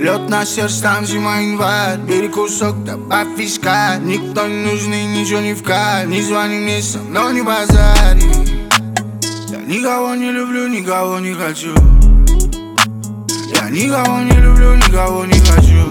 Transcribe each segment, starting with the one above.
Лед на сердце, там зима, январь. Бери кусок, добавь виска. Никто не нужный, ничего не в кайф. Не звони мне, со мной не базари. Я никого не люблю, никого не хочу. Я никого не люблю, никого не хочу.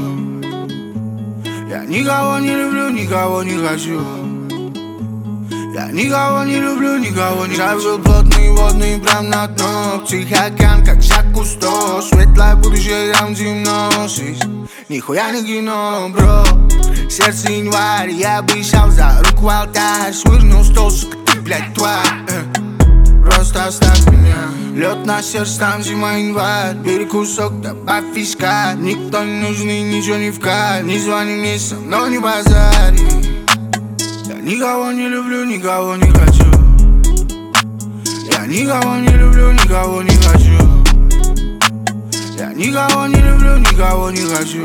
Я никого не люблю, никого не хочу. Я никого не люблю, никого не хочу. Был плотный, водный, прям на дно. Психокан, как Жак Кусто. Светлое будущее, там гимносис. Нихуя не кино, бро. Сердце январь, я бы взял за руку в алтарь. Швырнул стол, сука, ты, блядь, тварь. Просто оставь меня. Лед на сердце, там зима, январь. Бери кусок, добавь виска. Никто не нужный, ничего не в кайф. Не звони мне, со мной не базари. Я никого не люблю, никого не хочу. Я никого не люблю, никого не хочу. Я никого не люблю, никого не хочу.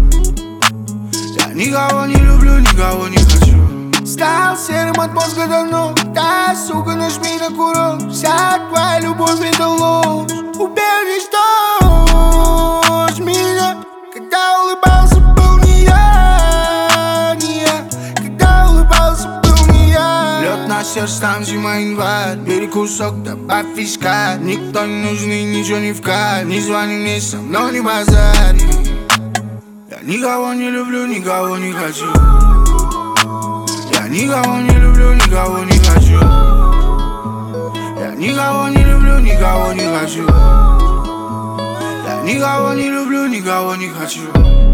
Я никого не люблю, никого не хочу. Стал серым от мозга давно. Да, сука, нажми на курок. Вся твоя любовь это ложь. Убей, уничтожь меня. Когда улыбался, был не я, не я. Когда улыбался, был не я. Лед на сердце, там зима, январь. Бери кусок, добавь виска. Никто не нужный, ничего не в кайф. Не звони мне, со мной не базари. Я никого не люблю, никого не хочу. Я никого не люблю, никого не хочу. Я никого не люблю, никого не хочу. Я никого не люблю, никого не хочу.